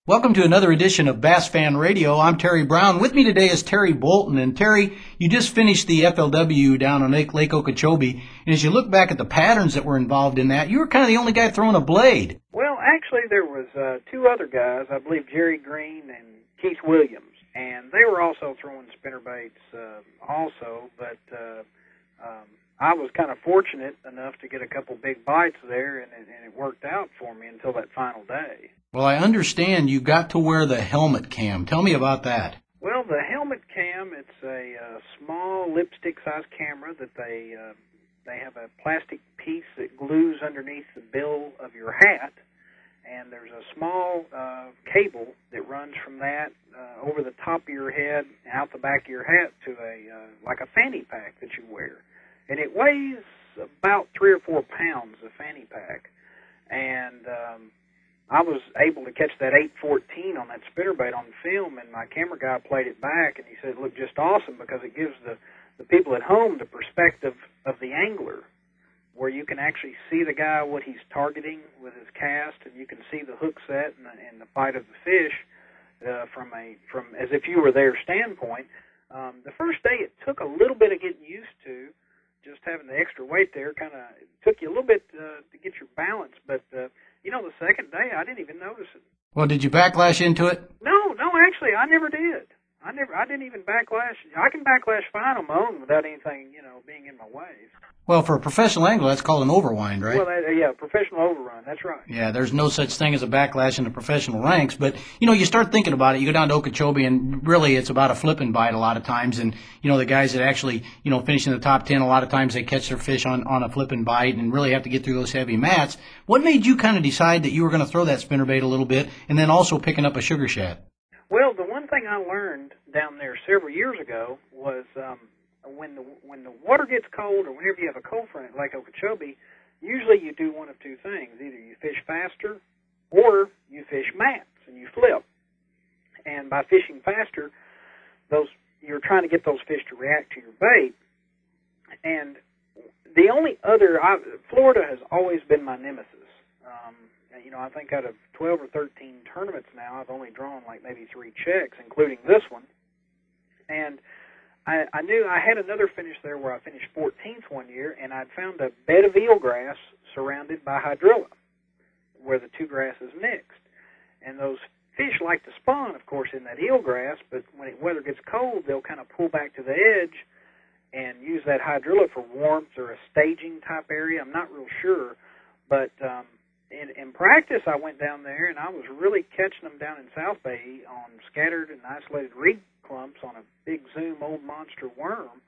Welcome to another edition of Bass Fan Radio. I'm Terry Brown. With me today is Terry Bolton. And Terry, you just finished the FLW down on Lake Okeechobee. And as you look back at the patterns that were involved in that, you were kind of the only guy throwing a blade. Well, actually, there was two other guys, I believe Jerry Green and Keith Williams, and they were also throwing spinnerbaits also, but I was kind of fortunate enough to get a couple big bites there, and it worked out for me until that final day. Well, I understand you got to wear the helmet cam. Tell me about that. Well, the helmet cam, it's a small lipstick-sized camera that they have a plastic piece that glues underneath the bill of your hat, and there's a small cable that runs from that over the top of your head and out the back of your hat to like a fanny pack that you wear. And it weighs about 3 or 4 pounds, the fanny pack. And I was able to catch that 814 on that spinnerbait on film, and my camera guy played it back, and he said it looked just awesome because it gives the people at home the perspective of the angler, where you can actually see the guy, what he's targeting with his cast, and you can see the hook set and the bite of the fish from as if you were their standpoint. The first day it took a little bit of getting used to, just having the extra weight there kind of took you a little bit to get your balance, but the second day I didn't even notice it. Well, did you backlash into it? No, actually I never did. I didn't even backlash. I can backlash fine on my own without anything, being in my way. Well, for a professional angler, that's called an overwind, right? Well, yeah, professional overrun, that's right. Yeah, there's no such thing as a backlash in the professional ranks, but, you start thinking about it. You go down to Okeechobee, and really it's about a flip and bite a lot of times, and, the guys that actually, finish in the top 10, a lot of times they catch their fish on a flip and bite and really have to get through those heavy mats. What made you kind of decide that you were going to throw that spinnerbait a little bit and then also picking up a sugar shad? Well, the one thing I learned down there several years ago was when the water gets cold, or whenever you have a cold front at Lake Okeechobee, usually you do one of two things. Either you fish faster or you fish mats and you flip. And by fishing faster, you're trying to get those fish to react to your bait. And the only other, Florida has always been my nemesis. I think out of 12 or 13 tournaments now, I've only drawn like maybe 3 checks, including this one. And I knew I had another finish there where I finished 14th one year, and I'd found a bed of eelgrass surrounded by hydrilla, where the two grasses mixed. And those fish like to spawn, of course, in that eelgrass, but when the weather gets cold, they'll kind of pull back to the edge and use that hydrilla for warmth or a staging type area. I'm not real sure, but in practice, I went down there, and I was really catching them down in South Bay on scattered and isolated reed clumps on a big zoom old monster worm,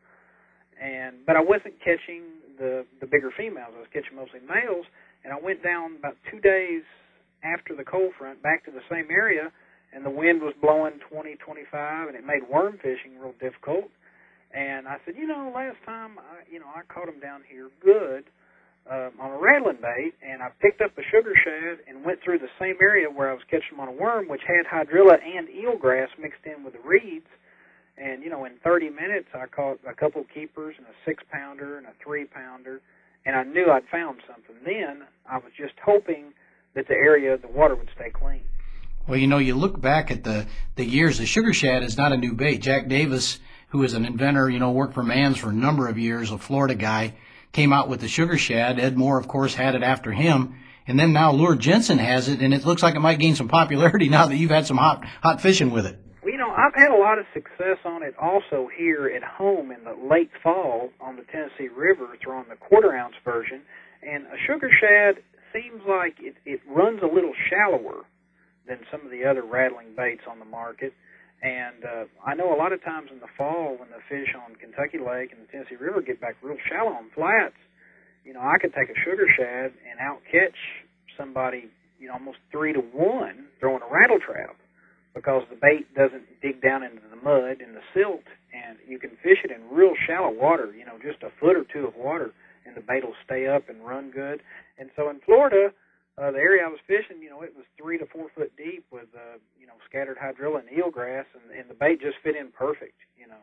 but I wasn't catching the bigger females. I was catching mostly males, and I went down about 2 days after the cold front back to the same area, and the wind was blowing 20, 25, and it made worm fishing real difficult. And I said, last time, I caught them down here good on a rattling bait, and I picked up a sugar shad and went through the same area where I was catching them on a worm, which had hydrilla and eelgrass mixed in with the reeds. And, in 30 minutes, I caught a couple keepers and a 6-pounder and a 3-pounder, and I knew I'd found something. Then I was just hoping that the water would stay clean. Well, you look back at the years. The sugar shad is not a new bait. Jack Davis, who is an inventor, worked for Mann's for a number of years, a Florida guy, came out with the sugar shad. Ed Moore, of course, had it after him. And then now Lure Jensen has it, and it looks like it might gain some popularity now that you've had some hot fishing with it. Well, I've had a lot of success on it also here at home in the late fall on the Tennessee River throwing the quarter-ounce version. And a sugar shad seems like it runs a little shallower than some of the other rattling baits on the market. And I know a lot of times in the fall when the fish on Kentucky Lake and the Tennessee River get back real shallow on flats, I could take a sugar shad and out-catch somebody, almost 3 to 1 throwing a rattle trap because the bait doesn't dig down into the mud and the silt, and you can fish it in real shallow water, just a foot or two of water, and the bait will stay up and run good. And so in Florida, the area I was fishing, it was 3 to 4 foot deep with, scattered hydrilla and eelgrass, and the bait just fit in perfect,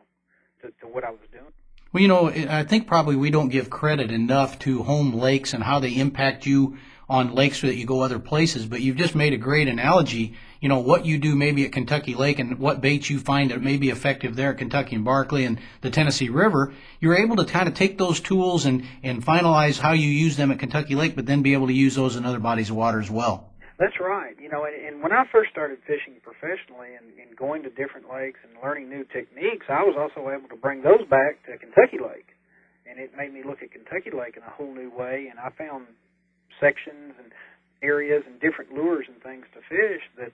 to what I was doing. Well, I think probably we don't give credit enough to home lakes and how they impact you on lakes so that you go other places. But you've just made a great analogy. You know, what you do maybe at Kentucky Lake and what baits you find that may be effective there at Kentucky and Barkley and the Tennessee River, you're able to kind of take those tools and finalize how you use them at Kentucky Lake, but then be able to use those in other bodies of water as well. That's right. You know, and when I first started fishing professionally and going to different lakes and learning new techniques, I was also able to bring those back to Kentucky Lake. And it made me look at Kentucky Lake in a whole new way, and I found sections and areas and different lures and things to fish that,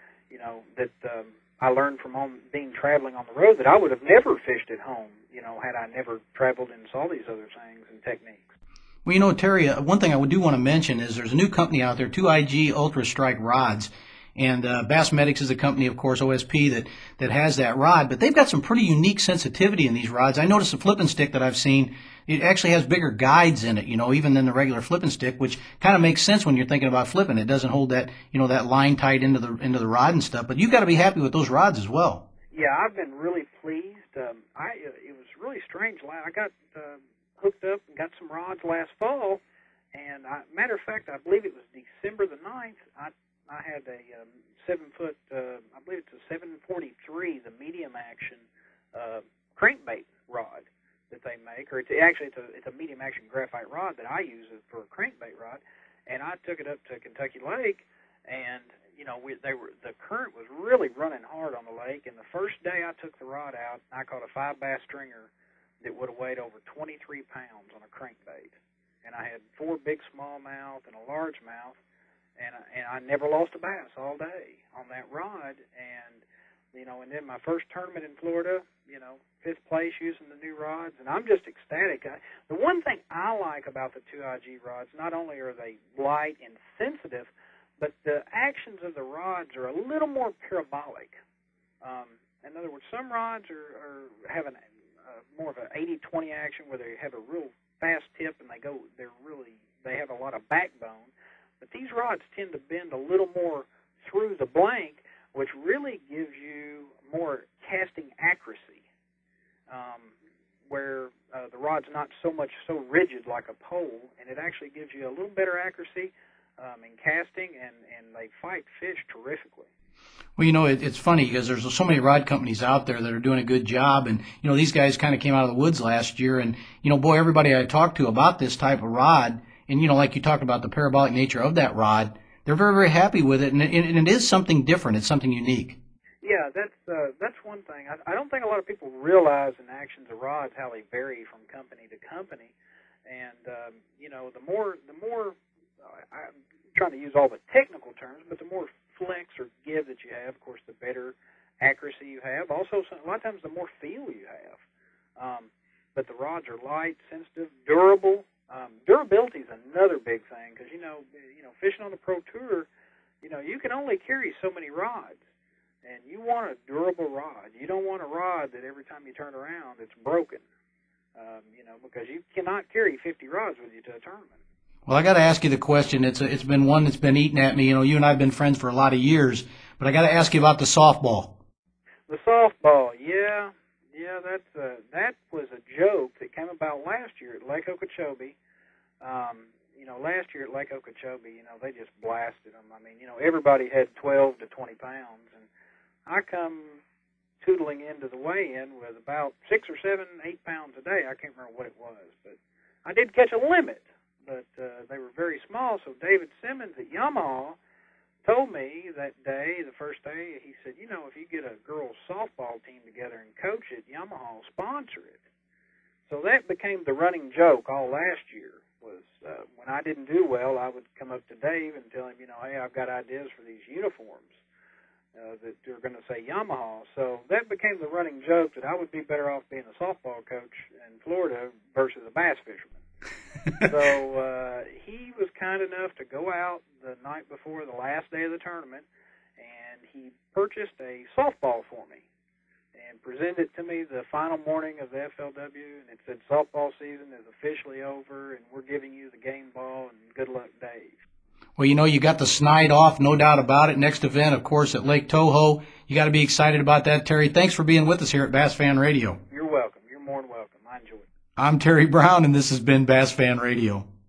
I learned from being traveling on the road that I would have never fished at home, you know, had I never traveled and saw these other things and techniques. Well, you know, Terry, one thing I do want to mention is there's a new company out there, 2IG Ultra Strike rods. And Bassmatics is a company, of course, OSP, that has that rod. But they've got some pretty unique sensitivity in these rods. I noticed the flipping stick that I've seen, it actually has bigger guides in it, you know, even than the regular flipping stick, which kind of makes sense when you're thinking about flipping. It doesn't hold that, you know, that line tight into the rod and stuff. But you've got to be happy with those rods as well. Yeah, I've been really pleased. It was really strange. I got hooked up and got some rods last fall, and matter of fact, I believe it was December the 9th. I had a 7-foot, I believe it's a 743, the medium action crankbait rod that they make, or it's a medium action graphite rod that I use for a crankbait rod, and I took it up to Kentucky Lake, and you know the current was really running hard on the lake, and the first day I took the rod out, I caught a 5-bass stringer that would have weighed over 23 pounds on a crankbait, and I had 4 big smallmouth and a largemouth. And I never lost a bass all day on that rod. And, you know, and then my first tournament in Florida, you know, 5th place using the new rods. And I'm just ecstatic. The one thing I like about the 2IG rods, not only are they light and sensitive, but the actions of the rods are a little more parabolic. In other words, some rods have more of an 80-20 action where they have a real fast tip and they have a lot of backbone. But these rods tend to bend a little more through the blank, which really gives you more casting accuracy, where the rod's not so rigid like a pole, and it actually gives you a little better accuracy in casting, and they fight fish terrifically. Well, you know, it's funny because there's so many rod companies out there that are doing a good job. And, you know, these guys kind of came out of the woods last year. And, you know, boy, everybody I talked to about this type of rod, and, you know, like you talked about the parabolic nature of that rod, they're very, very happy with it. And it is something different. It's something unique. Yeah, that's one thing. I don't think a lot of people realize in actions of rods how they vary from company to company. And, you know, the more I'm trying to use all the technical terms, but the more flex or give that you have, of course, the better accuracy you have. Also, a lot of times the more feel you have. But the rods are light, sensitive, durable. Durability is another big thing because, you know, fishing on the Pro Tour, you know, you can only carry so many rods. And you want a durable rod. You don't want a rod that every time you turn around it's broken, you know, because you cannot carry 50 rods with you to a tournament. Well, I got to ask you the question. It's been one that's been eating at me. You know, you and I have been friends for a lot of years, but I got to ask you about the softball. The softball, yeah, that was a joke that came about last year at Lake Okeechobee. You know, last year at Lake Okeechobee, you know, they just blasted them. I mean, you know, everybody had 12 to 20 pounds, and I come tootling into the weigh-in with about 6 or 7, 8 pounds a day. I can't remember what it was, but I did catch a limit. But they were very small, so David Simmons at Yamaha told me that day, the first day, he said, you know, if you get a girls' softball team together and coach it, Yamaha will sponsor it. So that became the running joke all last year, was when I didn't do well, I would come up to Dave and tell him, you know, hey, I've got ideas for these uniforms that are going to say Yamaha. So that became the running joke that I would be better off being a softball coach in Florida versus a bass fisherman. So he was kind enough to go out the night before the last day of the tournament, and he purchased a softball for me and presented it to me the final morning of the FLW, and it said softball season is officially over, and we're giving you the game ball, and good luck, Dave. Well, you know, you got the snide off, no doubt about it. Next event, of course, at Lake Toho. You got to be excited about that, Terry. Thanks for being with us here at Bass Fan Radio. You're welcome. You're more than welcome. I enjoyed it. I'm Terry Brown, and this has been Bass Fan Radio.